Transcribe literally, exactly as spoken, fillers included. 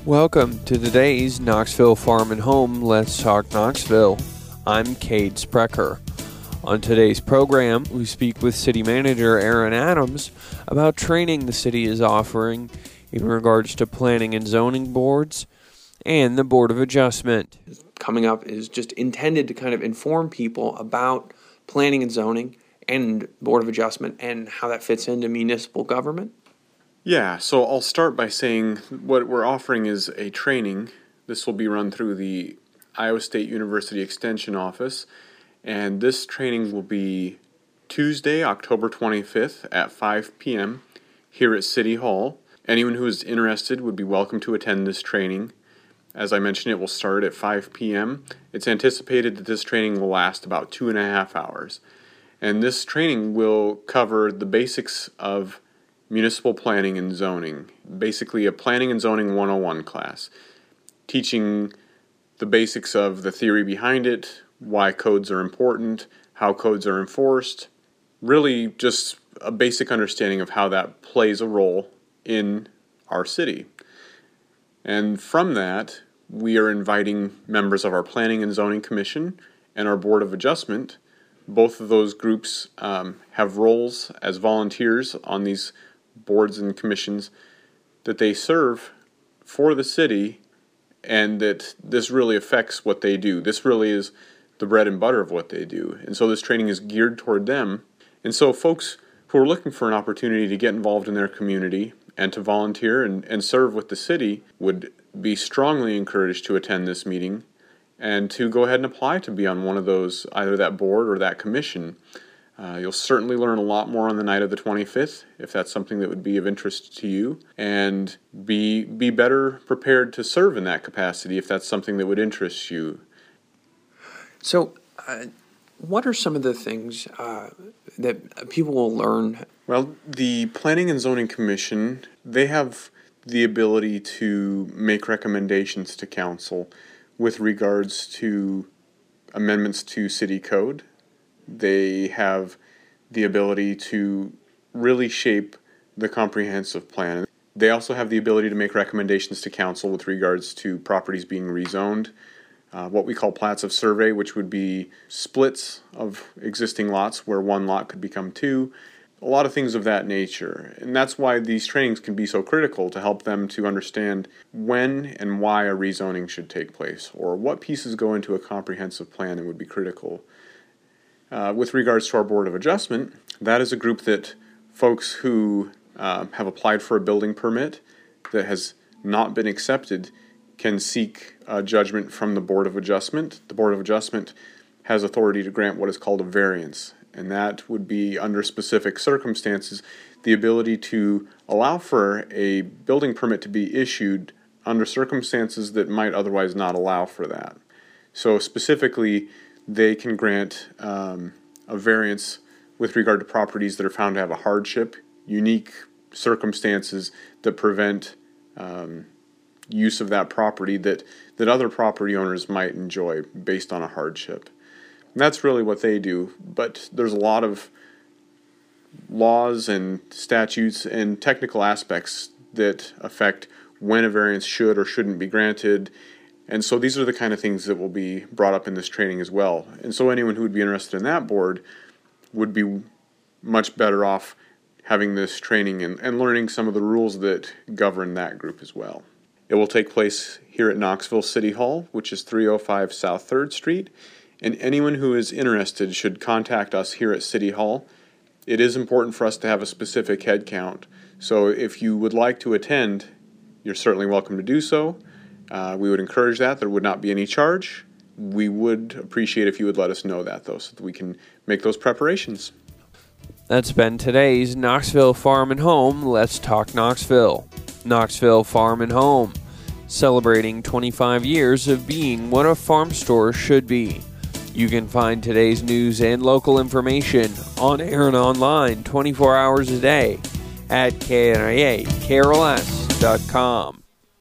Welcome to today's Knoxville Farm and Home Let's Talk Knoxville. I'm Cade Sprecher. On today's program, we speak with City Manager Aaron Adams about training the city is offering in regards to planning and zoning boards and the Board of Adjustment. Coming up is just intended to kind of inform people about planning and zoning and Board of Adjustment and how that fits into municipal government. Yeah, so I'll start by saying what we're offering is a training. This will be run through the Iowa State University Extension Office, and this training will be Tuesday, October twenty-fifth at five p.m. here at City Hall. Anyone who is interested would be welcome to attend this training. As I mentioned, it will start at five p.m. It's anticipated that this training will last about two and a half hours. And this training will cover the basics of municipal planning and zoning, basically a planning and zoning one oh one class, teaching the basics of the theory behind it, why codes are important, how codes are enforced, really just a basic understanding of how that plays a role in our city. And from that, we are inviting members of our Planning and Zoning Commission and our Board of Adjustment. Both of those groups um, have roles as volunteers on these boards and commissions that they serve for the city, and that this really affects what they do. This really is the bread and butter of what they do. And so this training is geared toward them. And so folks who are looking for an opportunity to get involved in their community and to volunteer and, and serve with the city would be strongly encouraged to attend this meeting and to go ahead and apply to be on one of those, either that board or that commission. Uh, you'll certainly learn a lot more on the night of the twenty-fifth, if that's something that would be of interest to you, and be be better prepared to serve in that capacity if that's something that would interest you. So, uh, what are some of the things uh, that people will learn? Well, the Planning and Zoning Commission, they have the ability to make recommendations to council with regards to amendments to city code. They have the ability to really shape the comprehensive plan. They also have the ability to make recommendations to council with regards to properties being rezoned, uh, what we call plats of survey, which would be splits of existing lots where one lot could become two, a lot of things of that nature. And that's why these trainings can be so critical, to help them to understand when and why a rezoning should take place, or what pieces go into a comprehensive plan and would be critical. Uh, with regards to our Board of Adjustment, that is a group that folks who uh, have applied for a building permit that has not been accepted can seek a judgment from the Board of Adjustment. The Board of Adjustment has authority to grant what is called a variance, and that would be, under specific circumstances, the ability to allow for a building permit to be issued under circumstances that might otherwise not allow for that. So specifically, they can grant um, a variance with regard to properties that are found to have a hardship, unique circumstances that prevent um, use of that property that, that other property owners might enjoy based on a hardship. And that's really what they do, but there's a lot of laws and statutes and technical aspects that affect when a variance should or shouldn't be granted. And so these are the kind of things that will be brought up in this training as well. And so anyone who would be interested in that board would be much better off having this training and, and learning some of the rules that govern that group as well. It will take place here at Knoxville City Hall, which is three oh five South third Street. And anyone who is interested should contact us here at City Hall. It is important for us to have a specific head count. So if you would like to attend, you're certainly welcome to do so. Uh, we would encourage that. There would not be any charge. We would appreciate if you would let us know that, though, so that we can make those preparations. That's been today's Knoxville Farm and Home Let's Talk Knoxville. Knoxville Farm and Home, celebrating twenty-five years of being what a farm store should be. You can find today's news and local information on air and online twenty-four hours a day at K N I A K R L S dot com.